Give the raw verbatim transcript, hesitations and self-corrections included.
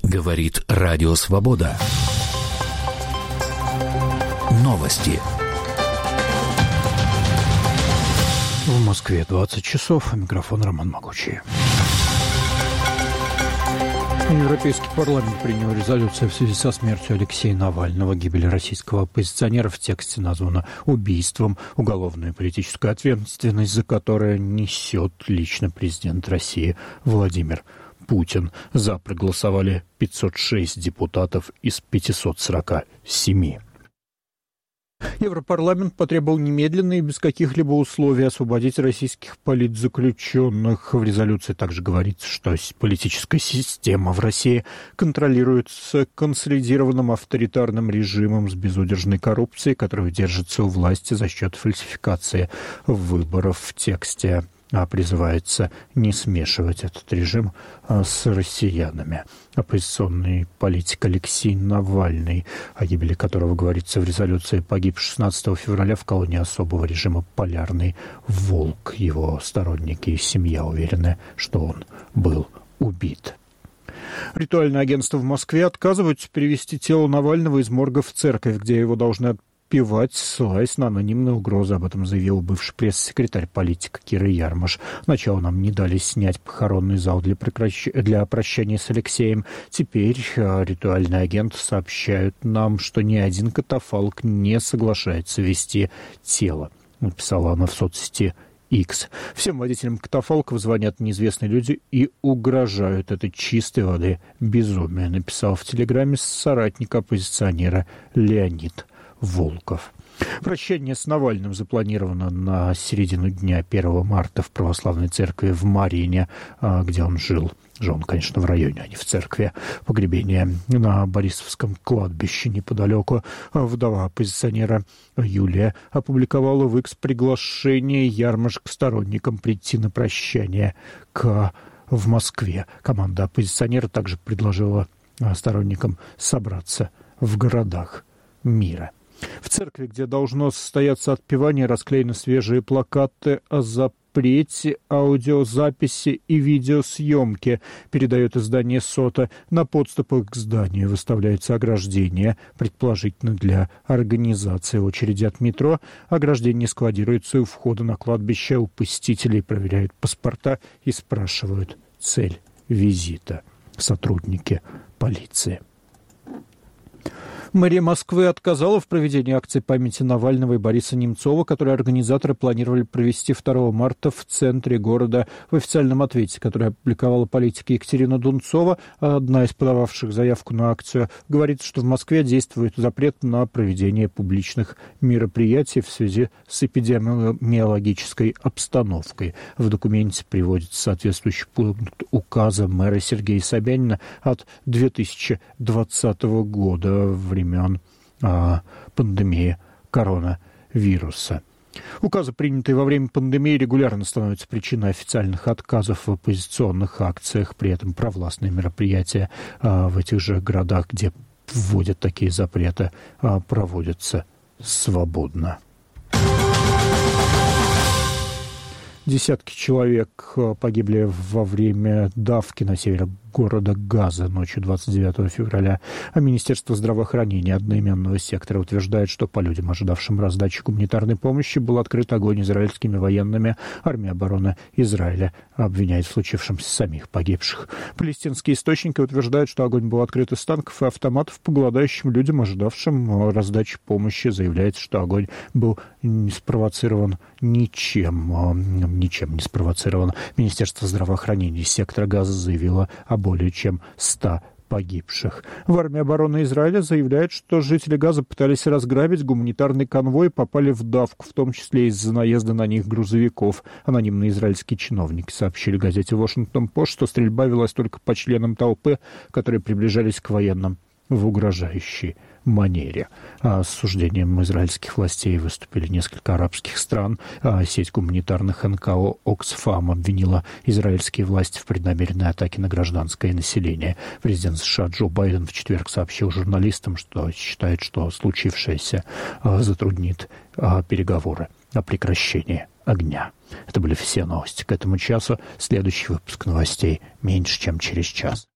Говорит Радио Свобода. Новости. В Москве двадцать часов. Микрофон Роман Могучий. Европейский парламент принял резолюцию в связи со смертью Алексея Навального. Гибель российского оппозиционера в тексте названа убийством, уголовную и политическую ответственность за которое несет лично президент России Владимир Путин. За проголосовали пятьсот шесть депутатов из пятьсот сорок семь. Европарламент потребовал немедленно и без каких-либо условий освободить российских политзаключенных. В резолюции также говорится, что политическая система в России контролируется консолидированным авторитарным режимом с безудержной коррупцией, которая держится у власти за счет фальсификации выборов. В тексте а призывается не смешивать этот режим с россиянами. Оппозиционный политик Алексей Навальный, о гибели которого говорится в резолюции, погиб шестнадцатого февраля в колонии особого режима «Полярный волк». Его сторонники и семья уверены, что он был убит. Ритуальное агентство в Москве отказывается перевести тело Навального из морга в церковь, где его должны отпевать, ссылаясь на анонимные угрозы. Об этом заявил бывший пресс-секретарь политика Кира Ярмаш. Сначала нам не дали снять похоронный зал для, прекращ... для прощания с Алексеем. Теперь э, ритуальный агент сообщают нам, что ни один катафалк не соглашается вести тело. Написала она в соцсети X. Всем водителям катафалков звонят неизвестные люди и угрожают. Это чистой воды безумие, написал в Телеграме соратник оппозиционера Леонид Волков. Прощание с Навальным запланировано на середину дня первого марта в православной церкви в Марине, где он жил. Жил он, конечно, в районе, а не в церкви. Погребение на Борисовском кладбище неподалеку. Вдова оппозиционера Юлия опубликовала в X приглашение Ярмаш к сторонникам прийти на прощание к... в Москве. Команда оппозиционера также предложила сторонникам собраться в городах мира. В церкви, где должно состояться отпевание, расклеены свежие плакаты о запрете аудиозаписи и видеосъемки, передает издание «Сота». На подступах к зданию выставляется ограждение, предположительно для организации очереди от метро. Ограждение складируется у входа на кладбище. У посетителей проверяют паспорта и спрашивают цель визита. Сотрудники полиции. Мэрия Москвы отказала в проведении акции памяти Навального и Бориса Немцова, которую организаторы планировали провести второго марта в центре города. В официальном ответе, который опубликовала политика Екатерина Дунцова, одна из подававших заявку на акцию, говорится, что в Москве действует запрет на проведение публичных мероприятий в связи с эпидемиологической обстановкой. В документе приводится соответствующий пункт указа мэра Сергея Собянина от две тысячи двадцатого года, времен а, пандемии коронавируса. Указы, принятые во время пандемии, регулярно становятся причиной официальных отказов в оппозиционных акциях. При этом провластные мероприятия а, в этих же городах, где вводят такие запреты, а, проводятся свободно. Десятки человек погибли во время давки на севере города Газа ночью двадцать девятого февраля. А Министерство здравоохранения одноименного сектора утверждает, что по людям, ожидавшим раздачи гуманитарной помощи, был открыт огонь израильскими военными. Армия обороны Израиля обвиняет в случившемся самих погибших. Палестинские источники утверждают, что огонь был открыт из танков и автоматов по голодающим людям, ожидавшим раздачи помощи. Заявляется, что огонь был не спровоцирован ничем, ничем не спровоцирован. Министерство здравоохранения сектора Газа заявило о более чем ста погибших. В армии обороны Израиля заявляют, что жители Газа пытались разграбить гуманитарный конвой и попали в давку, в том числе из-за наезда на них грузовиков. Анонимные израильские чиновники сообщили газете «Вашингтон-Пост», что стрельба велась только по членам толпы, которые приближались к военным в угрожающей манере. А с осуждением израильских властей выступили несколько арабских стран. А сеть гуманитарных эн ка о «Оксфам» обвинила израильские власти в преднамеренной атаке на гражданское население. Президент США Джо Байден в четверг сообщил журналистам, что считает, что случившееся затруднит переговоры о прекращении огня. Это были все новости к этому часу. Следующий выпуск новостей меньше, чем через час.